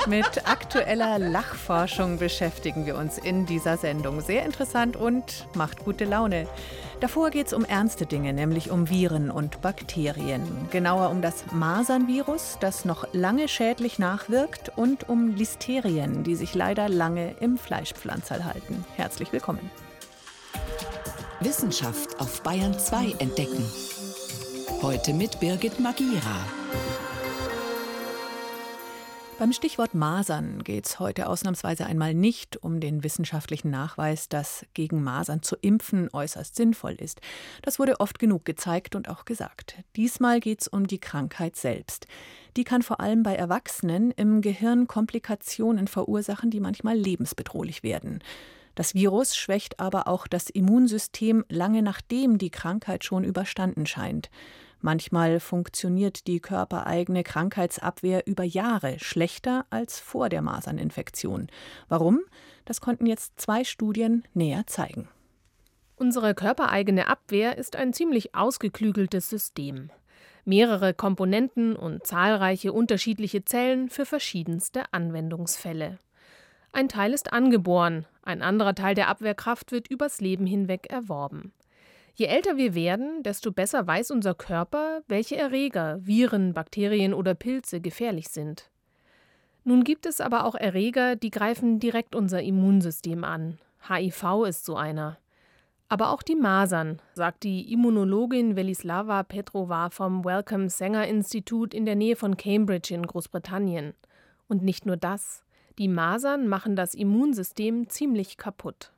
Mit aktueller Lachforschung beschäftigen wir uns in dieser Sendung. Sehr interessant und macht gute Laune. Davor geht es um ernste Dinge, nämlich um Viren und Bakterien. Genauer um das Masernvirus, das noch lange schädlich nachwirkt, und um Listerien, die sich leider lange im Fleischpflanzerl halten. Herzlich willkommen. Wissenschaft auf Bayern 2 entdecken. Heute mit Birgit Magira. Beim Stichwort Masern geht es heute ausnahmsweise einmal nicht um den wissenschaftlichen Nachweis, dass gegen Masern zu impfen äußerst sinnvoll ist. Das wurde oft genug gezeigt und auch gesagt. Diesmal geht es um die Krankheit selbst. Die kann vor allem bei Erwachsenen im Gehirn Komplikationen verursachen, die manchmal lebensbedrohlich werden. Das Virus schwächt aber auch das Immunsystem lange nachdem die Krankheit schon überstanden scheint. Manchmal funktioniert die körpereigene Krankheitsabwehr über Jahre schlechter als vor der Maserninfektion. Warum? Das konnten jetzt 2 Studien näher zeigen. Unsere körpereigene Abwehr ist ein ziemlich ausgeklügeltes System. Mehrere Komponenten und zahlreiche unterschiedliche Zellen für verschiedenste Anwendungsfälle. Ein Teil ist angeboren, ein anderer Teil der Abwehrkraft wird übers Leben hinweg erworben. Je älter wir werden, desto besser weiß unser Körper, welche Erreger, Viren, Bakterien oder Pilze gefährlich sind. Nun gibt es aber auch Erreger, die greifen direkt unser Immunsystem an. HIV ist so einer. Aber auch die Masern, sagt die Immunologin Velislava Petrova vom Wellcome Sanger Institute in der Nähe von Cambridge in Großbritannien. Und nicht nur das. Die Masern machen das Immunsystem ziemlich kaputt.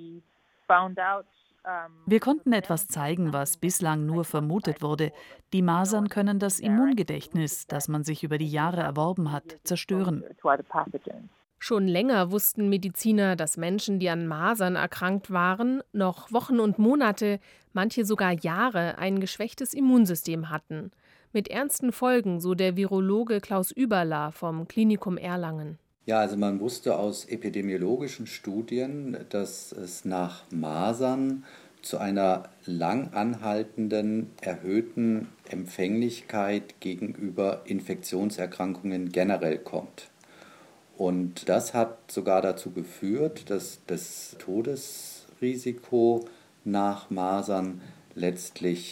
Wir konnten etwas zeigen, was bislang nur vermutet wurde. Die Masern können das Immungedächtnis, das man sich über die Jahre erworben hat, zerstören. Schon länger wussten Mediziner, dass Menschen, die an Masern erkrankt waren, noch Wochen und Monate, manche sogar Jahre ein geschwächtes Immunsystem hatten. Mit ernsten Folgen, so der Virologe Klaus Überler vom Klinikum Erlangen. Ja, also man wusste aus epidemiologischen Studien, dass es nach Masern zu einer lang anhaltenden, erhöhten Empfänglichkeit gegenüber Infektionserkrankungen generell kommt. Und das hat sogar dazu geführt, dass das Todesrisiko nach Masern letztlich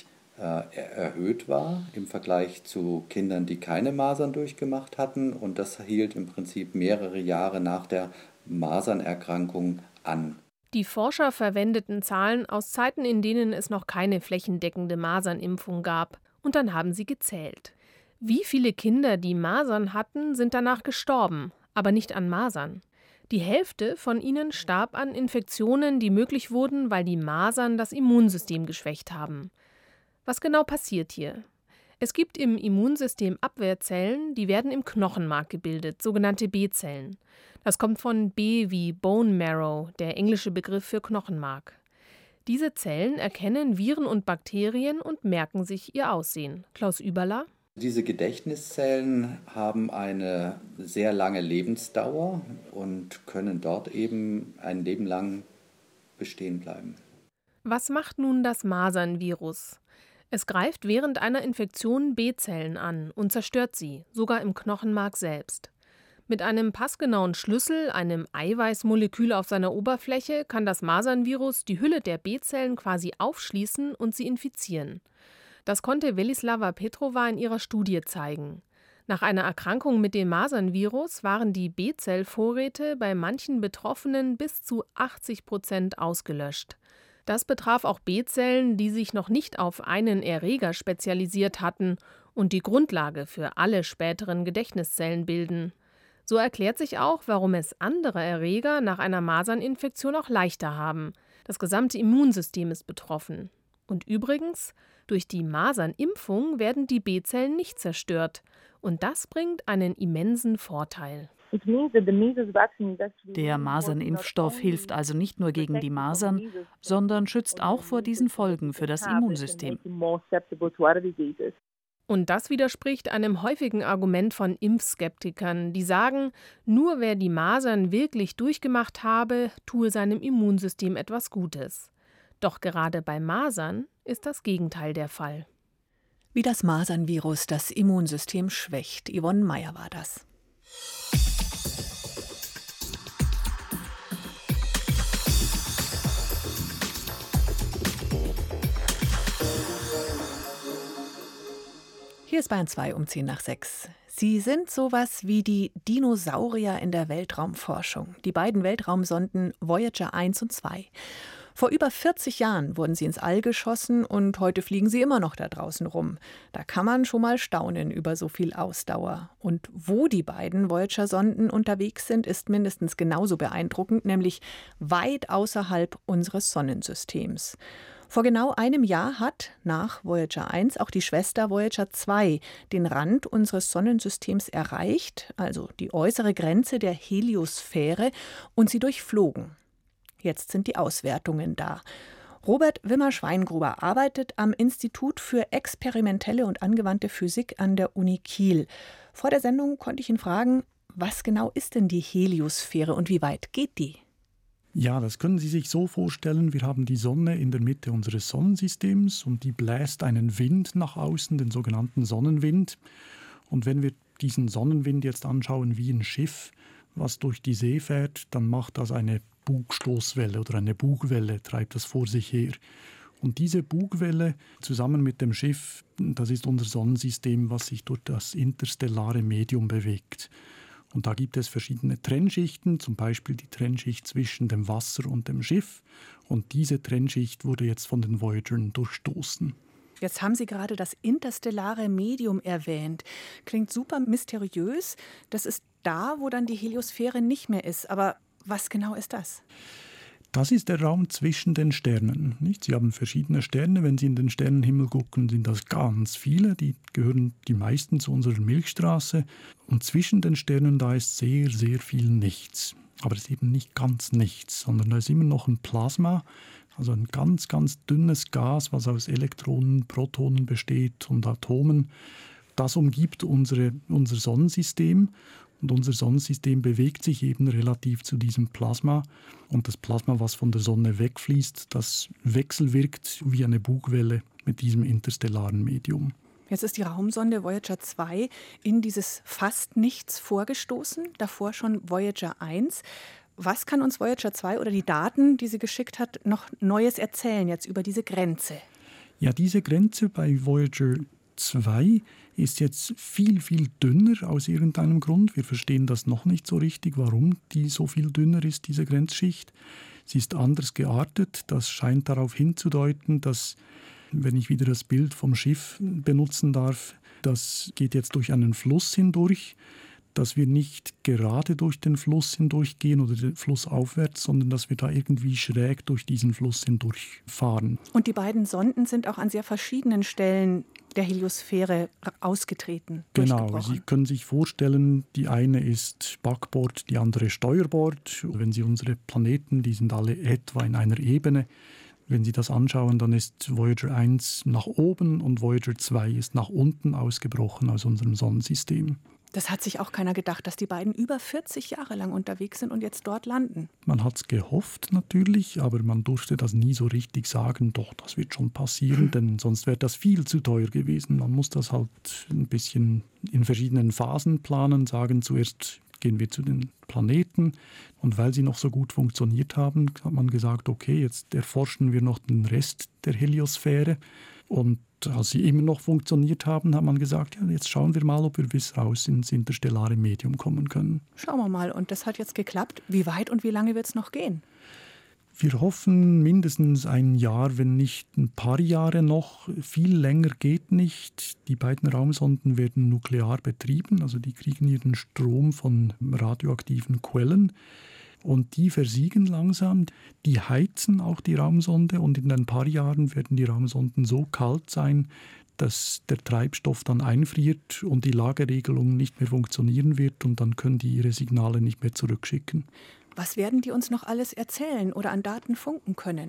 erhöht war im Vergleich zu Kindern, die keine Masern durchgemacht hatten. Und das hielt im Prinzip mehrere Jahre nach der Masernerkrankung an. Die Forscher verwendeten Zahlen aus Zeiten, in denen es noch keine flächendeckende Masernimpfung gab. Und dann haben sie gezählt. Wie viele Kinder, die Masern hatten, sind danach gestorben, aber nicht an Masern. Die Hälfte von ihnen starb an Infektionen, die möglich wurden, weil die Masern das Immunsystem geschwächt haben. Was genau passiert hier? Es gibt im Immunsystem Abwehrzellen, die werden im Knochenmark gebildet, sogenannte B-Zellen. Das kommt von B wie Bone Marrow, der englische Begriff für Knochenmark. Diese Zellen erkennen Viren und Bakterien und merken sich ihr Aussehen. Klaus Überler? Diese Gedächtniszellen haben eine sehr lange Lebensdauer und können dort eben ein Leben lang bestehen bleiben. Was macht nun das Masernvirus? Es greift während einer Infektion B-Zellen an und zerstört sie, sogar im Knochenmark selbst. Mit einem passgenauen Schlüssel, einem Eiweißmolekül auf seiner Oberfläche, kann das Masernvirus die Hülle der B-Zellen quasi aufschließen und sie infizieren. Das konnte Velislava Petrova in ihrer Studie zeigen. Nach einer Erkrankung mit dem Masernvirus waren die B-Zellvorräte bei manchen Betroffenen bis zu 80% ausgelöscht. Das betraf auch B-Zellen, die sich noch nicht auf einen Erreger spezialisiert hatten und die Grundlage für alle späteren Gedächtniszellen bilden. So erklärt sich auch, warum es andere Erreger nach einer Maserninfektion auch leichter haben. Das gesamte Immunsystem ist betroffen. Und übrigens, durch die Masernimpfung werden die B-Zellen nicht zerstört. Und das bringt einen immensen Vorteil. Der Masernimpfstoff hilft also nicht nur gegen die Masern, sondern schützt auch vor diesen Folgen für das Immunsystem. Und das widerspricht einem häufigen Argument von Impfskeptikern, die sagen, nur wer die Masern wirklich durchgemacht habe, tue seinem Immunsystem etwas Gutes. Doch gerade bei Masern ist das Gegenteil der Fall. Wie das Masernvirus das Immunsystem schwächt. Yvonne Meyer war das. Hier ist Bayern 2 um 5:10. Sie sind sowas wie die Dinosaurier in der Weltraumforschung. Die beiden Weltraumsonden Voyager 1 und 2. Vor über 40 Jahren wurden sie ins All geschossen und heute fliegen sie immer noch da draußen rum. Da kann man schon mal staunen über so viel Ausdauer. Und wo die beiden Voyager-Sonden unterwegs sind, ist mindestens genauso beeindruckend, nämlich weit außerhalb unseres Sonnensystems. Vor genau einem Jahr hat nach Voyager 1 auch die Schwester Voyager 2 den Rand unseres Sonnensystems erreicht, also die äußere Grenze der Heliosphäre, und sie durchflogen. Jetzt sind die Auswertungen da. Robert Wimmer-Schweingruber arbeitet am Institut für experimentelle und angewandte Physik an der Uni Kiel. Vor der Sendung konnte ich ihn fragen, was genau ist denn die Heliosphäre und wie weit geht die? Ja, das können Sie sich so vorstellen, wir haben die Sonne in der Mitte unseres Sonnensystems und die bläst einen Wind nach außen, den sogenannten Sonnenwind. Und wenn wir diesen Sonnenwind jetzt anschauen wie ein Schiff, was durch die See fährt, dann macht das eine Bugstoßwelle oder eine Bugwelle, treibt das vor sich her. Und diese Bugwelle zusammen mit dem Schiff, das ist unser Sonnensystem, was sich durch das interstellare Medium bewegt. Und da gibt es verschiedene Trennschichten, zum Beispiel die Trennschicht zwischen dem Wasser und dem Schiff. Und diese Trennschicht wurde jetzt von den Voyagern durchstoßen. Jetzt haben Sie gerade das interstellare Medium erwähnt. Klingt super mysteriös. Das ist da, wo dann die Heliosphäre nicht mehr ist. Aber was genau ist das? Das ist der Raum zwischen den Sternen. Nicht? Sie haben verschiedene Sterne. Wenn Sie in den Sternenhimmel gucken, sind das ganz viele. Die gehören die meisten zu unserer Milchstraße. Und zwischen den Sternen, da ist sehr, sehr viel Nichts. Aber es ist eben nicht ganz nichts, sondern da ist immer noch ein Plasma, also ein ganz, ganz dünnes Gas, was aus Elektronen, Protonen besteht und Atomen. Das umgibt unser Sonnensystem. Und unser Sonnensystem bewegt sich eben relativ zu diesem Plasma. Und das Plasma, was von der Sonne wegfließt, das wechselwirkt wie eine Bugwelle mit diesem interstellaren Medium. Jetzt ist die Raumsonde Voyager 2 in dieses fast Nichts vorgestoßen, davor schon Voyager 1. Was kann uns Voyager 2 oder die Daten, die sie geschickt hat, noch Neues erzählen jetzt über diese Grenze? Ja, diese Grenze bei Voyager 2 ist jetzt viel, viel dünner aus irgendeinem Grund. Wir verstehen das noch nicht so richtig, warum die so viel dünner ist, diese Grenzschicht. Sie ist anders geartet. Das scheint darauf hinzudeuten, dass, wenn ich wieder das Bild vom Schiff benutzen darf, das geht jetzt durch einen Fluss hindurch, dass wir nicht gerade durch den Fluss hindurchgehen oder den Fluss aufwärts, sondern dass wir da irgendwie schräg durch diesen Fluss hindurchfahren. Und die beiden Sonden sind auch an sehr verschiedenen Stellen der Heliosphäre ausgetreten. Genau, Sie können sich vorstellen, die eine ist Backbord, die andere Steuerbord. Wenn Sie unsere Planeten, die sind alle etwa in einer Ebene. Wenn Sie das anschauen, dann ist Voyager 1 nach oben und Voyager 2 ist nach unten ausgebrochen aus unserem Sonnensystem. Das hat sich auch keiner gedacht, dass die beiden über 40 Jahre lang unterwegs sind und jetzt dort landen. Man hat es gehofft natürlich, aber man durfte das nie so richtig sagen, doch, das wird schon passieren, denn sonst wäre das viel zu teuer gewesen. Man muss das halt ein bisschen in verschiedenen Phasen planen, sagen, zuerst gehen wir zu den Planeten und weil sie noch so gut funktioniert haben, hat man gesagt, okay, jetzt erforschen wir noch den Rest der Heliosphäre. Und als sie immer noch funktioniert haben, hat man gesagt, ja, jetzt schauen wir mal, ob wir bis raus ins interstellare Medium kommen können. Schauen wir mal, und das hat jetzt geklappt. Wie weit und wie lange wird es noch gehen? Wir hoffen mindestens ein Jahr, wenn nicht ein paar Jahre noch. Viel länger geht nicht. Die beiden Raumsonden werden nuklear betrieben, also die kriegen ihren Strom von radioaktiven Quellen. Und die versiegen langsam, die heizen auch die Raumsonde und in ein paar Jahren werden die Raumsonden so kalt sein, dass der Treibstoff dann einfriert und die Lageregelung nicht mehr funktionieren wird und dann können die ihre Signale nicht mehr zurückschicken. Was werden die uns noch alles erzählen oder an Daten funken können?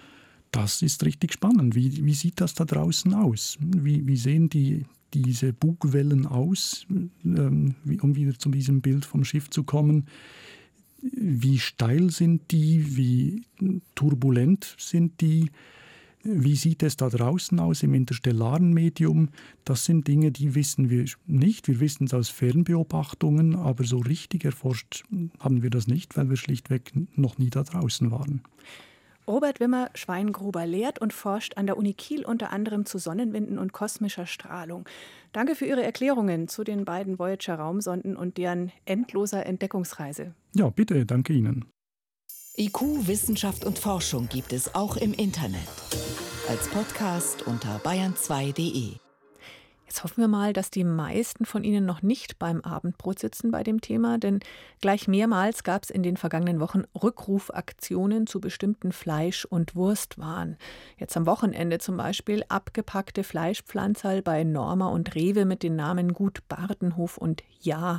Das ist richtig spannend. Wie sieht das da draußen aus? Wie sehen diese Bugwellen aus, um wieder zu diesem Bild vom Schiff zu kommen? Wie steil sind die? Wie turbulent sind die? Wie sieht es da draußen aus im interstellaren Medium? Das sind Dinge, die wissen wir nicht. Wir wissen es aus Fernbeobachtungen, aber so richtig erforscht haben wir das nicht, weil wir schlichtweg noch nie da draußen waren. Robert Wimmer-Schweingruber lehrt und forscht an der Uni Kiel unter anderem zu Sonnenwinden und kosmischer Strahlung. Danke für Ihre Erklärungen zu den beiden Voyager-Raumsonden und deren endloser Entdeckungsreise. Ja, bitte, danke Ihnen. IQ, Wissenschaft und Forschung gibt es auch im Internet. Als Podcast unter bayern2.de. Jetzt hoffen wir mal, dass die meisten von Ihnen noch nicht beim Abendbrot sitzen bei dem Thema, denn gleich mehrmals gab es in den vergangenen Wochen Rückrufaktionen zu bestimmten Fleisch- und Wurstwaren. Jetzt am Wochenende zum Beispiel abgepackte Fleischpflanzerl bei Norma und Rewe mit den Namen Gut Bartenhof und Ja.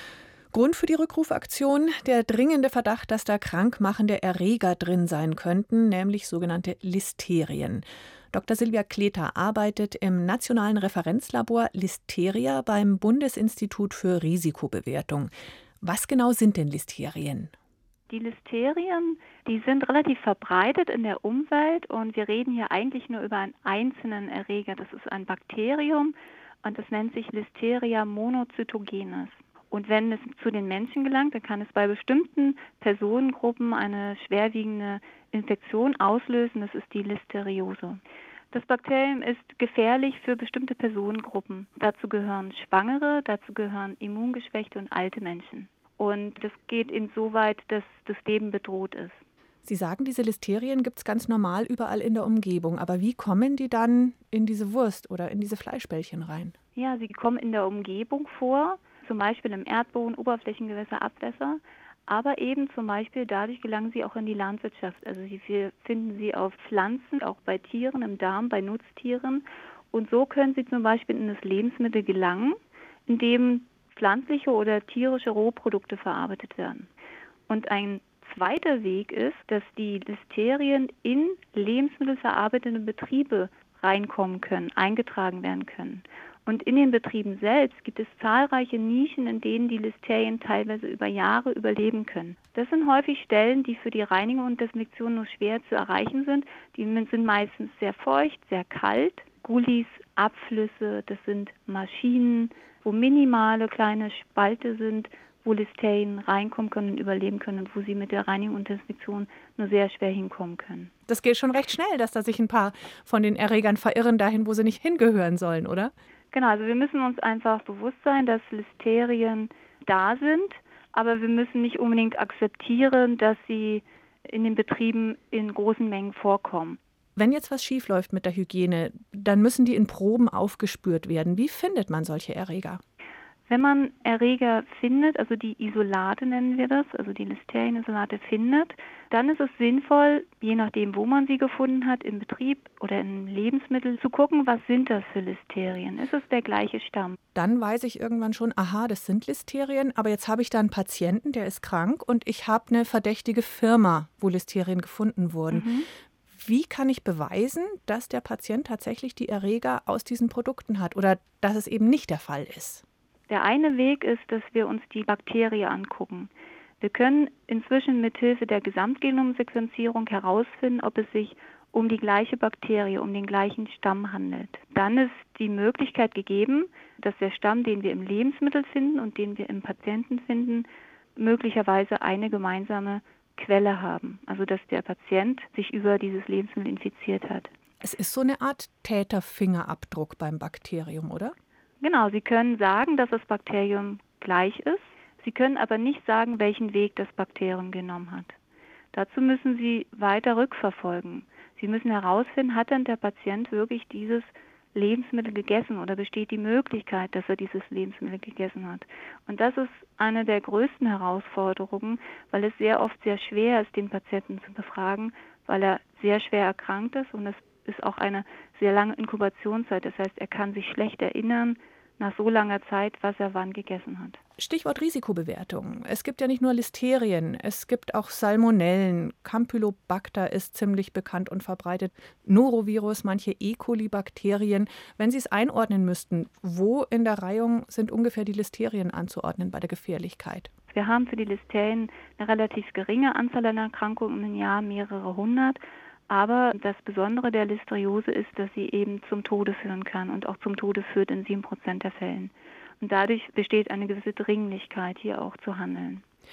Grund für die Rückrufaktion: der dringende Verdacht, dass da krankmachende Erreger drin sein könnten, nämlich sogenannte Listerien. Dr. Silvia Kleter arbeitet im Nationalen Referenzlabor Listeria beim Bundesinstitut für Risikobewertung. Was genau sind denn Listerien? Die Listerien, die sind relativ verbreitet in der Umwelt und wir reden hier eigentlich nur über einen einzelnen Erreger. Das ist ein Bakterium und das nennt sich Listeria monocytogenes. Und wenn es zu den Menschen gelangt, dann kann es bei bestimmten Personengruppen eine schwerwiegende Infektion auslösen. Das ist die Listeriose. Das Bakterium ist gefährlich für bestimmte Personengruppen. Dazu gehören Schwangere, dazu gehören immungeschwächte und alte Menschen. Und das geht insoweit, dass das Leben bedroht ist. Sie sagen, diese Listerien gibt es ganz normal überall in der Umgebung. Aber wie kommen die dann in diese Wurst oder in diese Fleischbällchen rein? Ja, sie kommen in der Umgebung vor, zum Beispiel im Erdboden, Oberflächengewässer, Abwässer. Aber eben zum Beispiel dadurch gelangen sie auch in die Landwirtschaft. Also wir finden sie auf Pflanzen, auch bei Tieren, im Darm, bei Nutztieren. Und so können sie zum Beispiel in das Lebensmittel gelangen, in dem pflanzliche oder tierische Rohprodukte verarbeitet werden. Und ein zweiter Weg ist, dass die Listerien in lebensmittelverarbeitende Betriebe reinkommen können, eingetragen werden können. Und in den Betrieben selbst gibt es zahlreiche Nischen, in denen die Listerien teilweise über Jahre überleben können. Das sind häufig Stellen, die für die Reinigung und Desinfektion nur schwer zu erreichen sind. Die sind meistens sehr feucht, sehr kalt. Gullis, Abflüsse, das sind Maschinen, wo minimale kleine Spalte sind, wo Listerien reinkommen können und überleben können und wo sie mit der Reinigung und Desinfektion nur sehr schwer hinkommen können. Das geht schon recht schnell, dass da sich ein paar von den Erregern verirren dahin, wo sie nicht hingehören sollen, oder? Genau, also wir müssen uns einfach bewusst sein, dass Listerien da sind, aber wir müssen nicht unbedingt akzeptieren, dass sie in den Betrieben in großen Mengen vorkommen. Wenn jetzt was schiefläuft mit der Hygiene, dann müssen die in Proben aufgespürt werden. Wie findet man solche Erreger? Wenn man Erreger findet, also die Isolate nennen wir das, also die Listerienisolate findet, dann ist es sinnvoll, je nachdem, wo man sie gefunden hat, im Betrieb oder in Lebensmitteln, zu gucken, was sind das für Listerien? Ist es der gleiche Stamm? Dann weiß ich irgendwann schon, aha, das sind Listerien, aber jetzt habe ich da einen Patienten, der ist krank und ich habe eine verdächtige Firma, wo Listerien gefunden wurden. Wie kann ich beweisen, dass der Patient tatsächlich die Erreger aus diesen Produkten hat oder dass es eben nicht der Fall ist? Der eine Weg ist, dass wir uns die Bakterie angucken. Wir können inzwischen mithilfe der Gesamtgenomsequenzierung herausfinden, ob es sich um die gleiche Bakterie, um den gleichen Stamm handelt. Dann ist die Möglichkeit gegeben, dass der Stamm, den wir im Lebensmittel finden und den wir im Patienten finden, möglicherweise eine gemeinsame Quelle haben. Also dass der Patient sich über dieses Lebensmittel infiziert hat. Es ist so eine Art Täterfingerabdruck beim Bakterium, oder? Genau, Sie können sagen, dass das Bakterium gleich ist. Sie können aber nicht sagen, welchen Weg das Bakterium genommen hat. Dazu müssen Sie weiter rückverfolgen. Sie müssen herausfinden, hat denn der Patient wirklich dieses Lebensmittel gegessen oder besteht die Möglichkeit, dass er dieses Lebensmittel gegessen hat. Und das ist eine der größten Herausforderungen, weil es sehr oft sehr schwer ist, den Patienten zu befragen, weil er sehr schwer erkrankt ist und es ist auch eine sehr lange Inkubationszeit. Das heißt, er kann sich schlecht erinnern, nach so langer Zeit, was er wann gegessen hat. Stichwort Risikobewertung. Es gibt ja nicht nur Listerien, es gibt auch Salmonellen. Campylobacter ist ziemlich bekannt und verbreitet. Norovirus, manche E. coli-Bakterien. Wenn Sie es einordnen müssten, wo in der Reihung sind ungefähr die Listerien anzuordnen bei der Gefährlichkeit? Wir haben für die Listerien eine relativ geringe Anzahl an Erkrankungen im Jahr, mehrere hundert. Aber das Besondere der Listeriose ist, dass sie eben zum Tode führen kann und auch zum Tode führt in 7% der Fällen. Und dadurch besteht eine gewisse Dringlichkeit, hier auch zu handeln.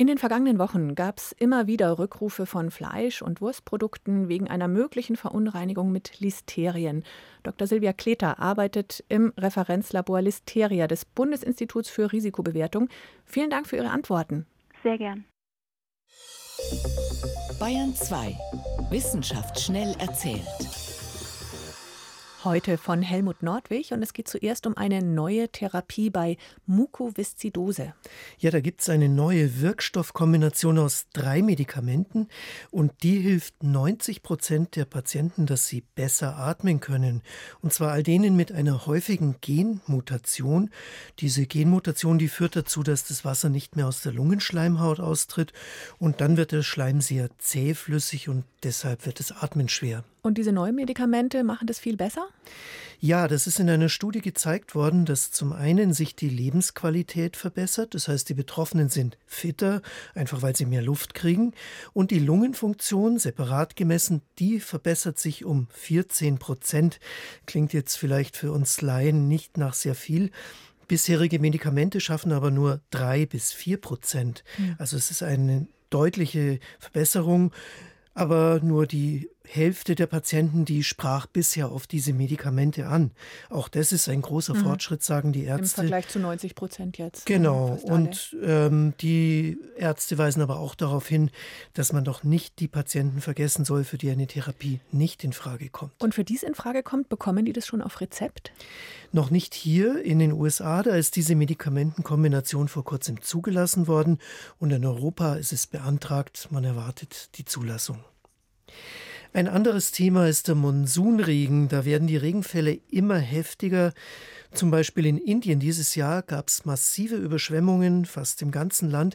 In den vergangenen Wochen gab es immer wieder Rückrufe von Fleisch- und Wurstprodukten wegen einer möglichen Verunreinigung mit Listerien. Dr. Silvia Kleter arbeitet im Referenzlabor Listeria des Bundesinstituts für Risikobewertung. Vielen Dank für Ihre Antworten. Sehr gern. Bayern 2. Wissenschaft schnell erzählt. Heute von Helmut Nordwig und es geht zuerst um eine neue Therapie bei Mukoviszidose. Ja, da gibt es eine neue Wirkstoffkombination aus 3 Medikamenten und die hilft 90% der Patienten, dass sie besser atmen können. Und zwar all denen mit einer häufigen Genmutation. Diese Genmutation, die führt dazu, dass das Wasser nicht mehr aus der Lungenschleimhaut austritt und dann wird der Schleim sehr zähflüssig und deshalb wird das Atmen schwer. Und diese neuen Medikamente machen das viel besser? Ja, das ist in einer Studie gezeigt worden, dass zum einen sich die Lebensqualität verbessert, das heißt, die Betroffenen sind fitter, einfach weil sie mehr Luft kriegen, und die Lungenfunktion, separat gemessen, die verbessert sich um 14%. Klingt jetzt vielleicht für uns Laien nicht nach sehr viel. Bisherige Medikamente schaffen aber nur 3-4%. Also es ist eine deutliche Verbesserung. Aber nur die Hälfte der Patienten, die sprach bisher auf diese Medikamente an. Auch das ist ein großer Fortschritt, sagen die Ärzte. Im Vergleich zu 90% jetzt. Genau. Und die Ärzte weisen aber auch darauf hin, dass man doch nicht die Patienten vergessen soll, für die eine Therapie nicht in Frage kommt. Und für die es in Frage kommt, bekommen die das schon auf Rezept? Noch nicht hier in den USA, da ist diese Medikamentenkombination vor kurzem zugelassen worden und in Europa ist es beantragt, man erwartet die Zulassung. Ein anderes Thema ist der Monsunregen. Da werden die Regenfälle immer heftiger. Zum Beispiel in Indien dieses Jahr gab es massive Überschwemmungen, fast im ganzen Land.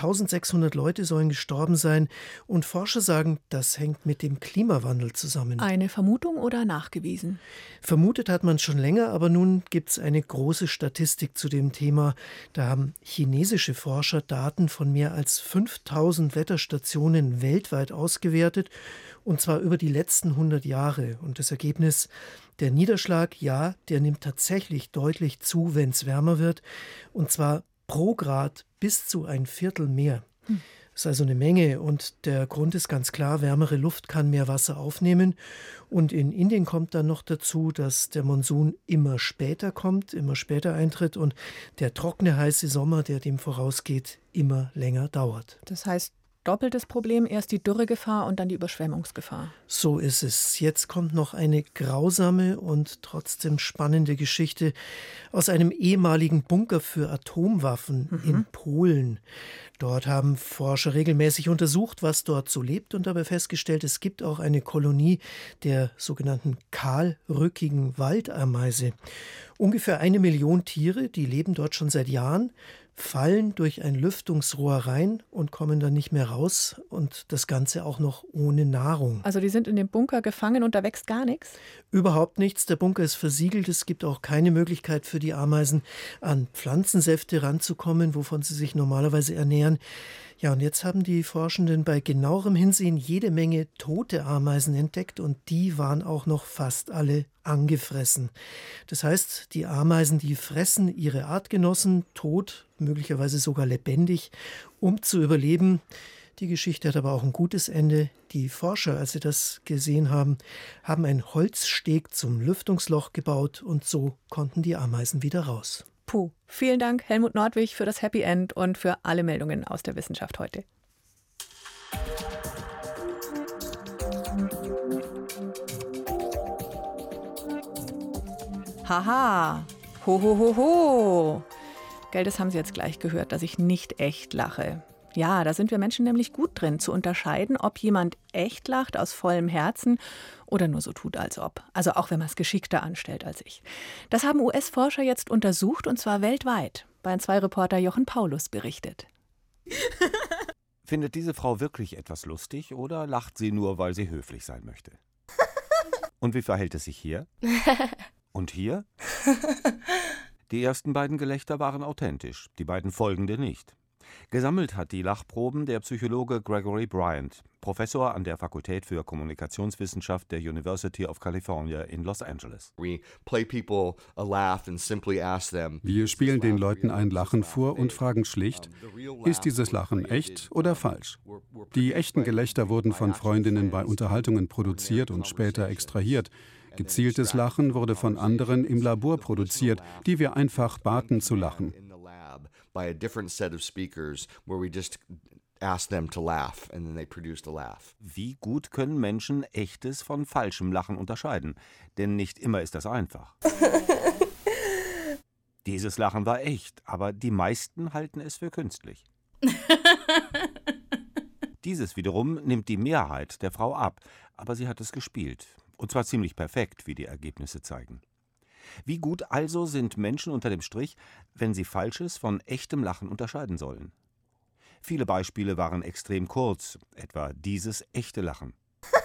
1600 Leute sollen gestorben sein. Und Forscher sagen, das hängt mit dem Klimawandel zusammen. Eine Vermutung oder nachgewiesen? Vermutet hat man es schon länger, aber nun gibt es eine große Statistik zu dem Thema. Da haben chinesische Forscher Daten von mehr als 5000 Wetterstationen weltweit ausgewertet. Und zwar über die letzten 100 Jahre. Und das Ergebnis, der Niederschlag, ja, der nimmt tatsächlich deutlich zu, wenn es wärmer wird. Und zwar pro Grad bis zu 1/4 mehr. Das ist also eine Menge. Und der Grund ist ganz klar, wärmere Luft kann mehr Wasser aufnehmen. Und in Indien kommt dann noch dazu, dass der Monsun immer später kommt, immer später eintritt. Und der trockene, heiße Sommer, der dem vorausgeht, immer länger dauert. Das heißt, doppeltes Problem, erst die Dürregefahr und dann die Überschwemmungsgefahr. So ist es. Jetzt kommt noch eine grausame und trotzdem spannende Geschichte aus einem ehemaligen Bunker für Atomwaffen in Polen. Dort haben Forscher regelmäßig untersucht, was dort so lebt und dabei festgestellt, es gibt auch eine Kolonie der sogenannten kahlrückigen Waldameise. Ungefähr 1 Million Tiere, die leben dort schon seit Jahren, fallen durch ein Lüftungsrohr rein und kommen dann nicht mehr raus und das Ganze auch noch ohne Nahrung. Also die sind in dem Bunker gefangen und da wächst gar nichts? Überhaupt nichts. Der Bunker ist versiegelt. Es gibt auch keine Möglichkeit für die Ameisen, an Pflanzensäfte ranzukommen, wovon sie sich normalerweise ernähren. Ja, und jetzt haben die Forschenden bei genauerem Hinsehen jede Menge tote Ameisen entdeckt und die waren auch noch fast alle angefressen. Das heißt, die Ameisen, die fressen ihre Artgenossen tot, möglicherweise sogar lebendig, um zu überleben. Die Geschichte hat aber auch ein gutes Ende. Die Forscher, als sie das gesehen haben, haben einen Holzsteg zum Lüftungsloch gebaut und so konnten die Ameisen wieder raus. Puh, vielen Dank, Helmut Nordwig, für das Happy End und für alle Meldungen aus der Wissenschaft heute. Haha, ho ho ho ho. Gell, das haben Sie jetzt gleich gehört, dass ich nicht echt lache. Ja, da sind wir Menschen nämlich gut drin, zu unterscheiden, ob jemand echt lacht aus vollem Herzen oder nur so tut, als ob. Also auch wenn man es geschickter anstellt als ich. Das haben US-Forscher jetzt untersucht und zwar weltweit. Bayern 2-Reporter Jochen Paulus berichtet. Findet diese Frau wirklich etwas lustig oder lacht sie nur, weil sie höflich sein möchte? Und wie verhält es sich hier? Und hier? Die ersten beiden Gelächter waren authentisch, die beiden folgende nicht. Gesammelt hat die Lachproben der Psychologe Gregory Bryant, Professor an der Fakultät für Kommunikationswissenschaft der University of California in Los Angeles. Wir spielen den Leuten ein Lachen vor und fragen schlicht, ist dieses Lachen echt oder falsch? Die echten Gelächter wurden von Freundinnen bei Unterhaltungen produziert und später extrahiert. Gezieltes Lachen wurde von anderen im Labor produziert, die wir einfach baten zu lachen. By a different set of speakers where we just asked them to laugh and then they produced a laugh. Wie gut können Menschen echtes von falschem Lachen unterscheiden? Denn nicht immer ist das einfach. Dieses Lachen war echt, aber die meisten halten es für künstlich. Dieses wiederum nimmt die Mehrheit der Frau ab, aber sie hat es gespielt. Und zwar ziemlich perfekt, wie die Ergebnisse zeigen. Wie gut also sind Menschen unter dem Strich, wenn sie falsches von echtem Lachen unterscheiden sollen? Viele Beispiele waren extrem kurz, etwa dieses echte Lachen.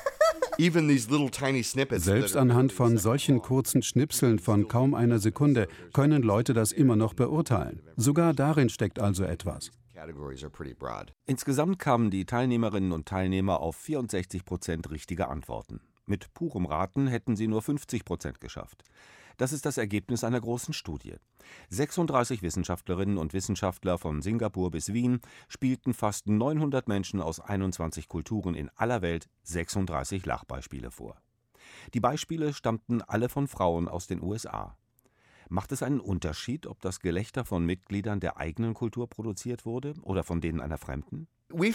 Selbst anhand von solchen kurzen Schnipseln von kaum einer Sekunde können Leute das immer noch beurteilen. Sogar darin steckt also etwas. Insgesamt kamen die Teilnehmerinnen und Teilnehmer auf 64% richtige Antworten. Mit purem Raten hätten sie nur 50% geschafft. Das ist das Ergebnis einer großen Studie. 36 Wissenschaftlerinnen und Wissenschaftler von Singapur bis Wien spielten fast 900 Menschen aus 21 Kulturen in aller Welt 36 Lachbeispiele vor. Die Beispiele stammten alle von Frauen aus den USA. Macht es einen Unterschied, ob das Gelächter von Mitgliedern der eigenen Kultur produziert wurde oder von denen einer fremden? Wie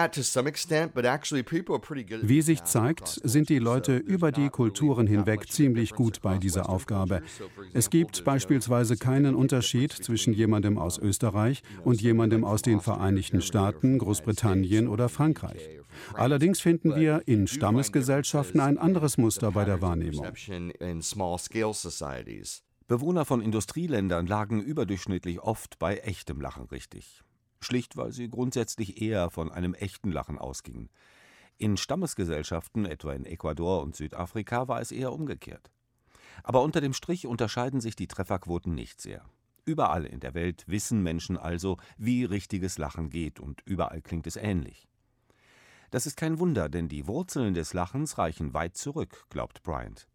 sich zeigt, sind die Leute über die Kulturen hinweg ziemlich gut bei dieser Aufgabe. Es gibt beispielsweise keinen Unterschied zwischen jemandem aus Österreich und jemandem aus den Vereinigten Staaten, Großbritannien oder Frankreich. Allerdings finden wir in Stammesgesellschaften ein anderes Muster bei der Wahrnehmung. Bewohner von Industrieländern lagen überdurchschnittlich oft bei echtem Lachen richtig. Schlicht, weil sie grundsätzlich eher von einem echten Lachen ausgingen. In Stammesgesellschaften, etwa in Ecuador und Südafrika, war es eher umgekehrt. Aber unter dem Strich unterscheiden sich die Trefferquoten nicht sehr. Überall in der Welt wissen Menschen also, wie richtiges Lachen geht, und überall klingt es ähnlich. Das ist kein Wunder, denn die Wurzeln des Lachens reichen weit zurück, glaubt Bryant.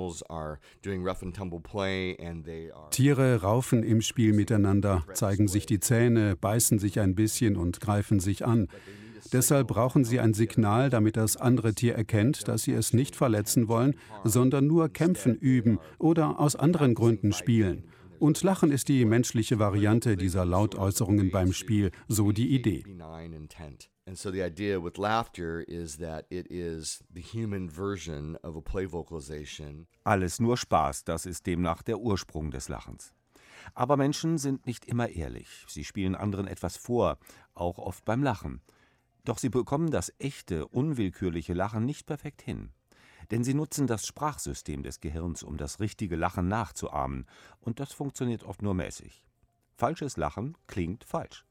Tiere raufen im Spiel miteinander, zeigen sich die Zähne, beißen sich ein bisschen und greifen sich an. Deshalb brauchen sie ein Signal, damit das andere Tier erkennt, dass sie es nicht verletzen wollen, sondern nur kämpfen üben oder aus anderen Gründen spielen. Und Lachen ist die menschliche Variante dieser Lautäußerungen beim Spiel, so die Idee. And so the idea with laughter is that it is the human version of a play vocalization. Alles nur Spaß, das ist demnach der Ursprung des Lachens. Aber Menschen sind nicht immer ehrlich. Sie spielen anderen etwas vor, auch oft beim Lachen. Doch sie bekommen das echte, unwillkürliche Lachen nicht perfekt hin. Denn sie nutzen das Sprachsystem des Gehirns, um das richtige Lachen nachzuahmen. Und das funktioniert oft nur mäßig. Falsches Lachen klingt falsch.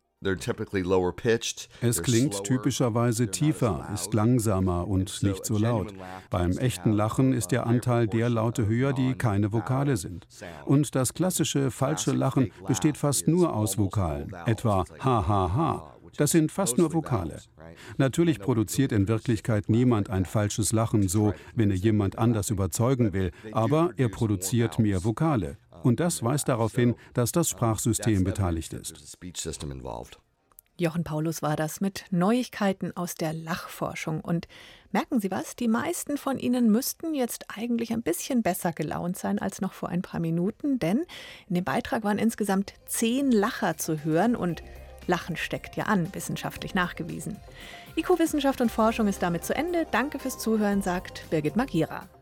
Es klingt typischerweise tiefer, ist langsamer und nicht so laut. Beim echten Lachen ist der Anteil der Laute höher, die keine Vokale sind. Und das klassische falsche Lachen besteht fast nur aus Vokalen, etwa ha ha ha. Das sind fast nur Vokale. Natürlich produziert in Wirklichkeit niemand ein falsches Lachen so, wenn er jemand anders überzeugen will, aber er produziert mehr Vokale. Und das weist darauf hin, dass das Sprachsystem beteiligt ist. Jochen Paulus war das mit Neuigkeiten aus der Lachforschung. Und merken Sie was? Die meisten von Ihnen müssten jetzt eigentlich ein bisschen besser gelaunt sein als noch vor ein paar Minuten, denn in dem Beitrag waren insgesamt 10 Lacher zu hören und Lachen steckt ja an, wissenschaftlich nachgewiesen. IQ Wissenschaft und Forschung ist damit zu Ende. Danke fürs Zuhören, sagt Birgit Magira.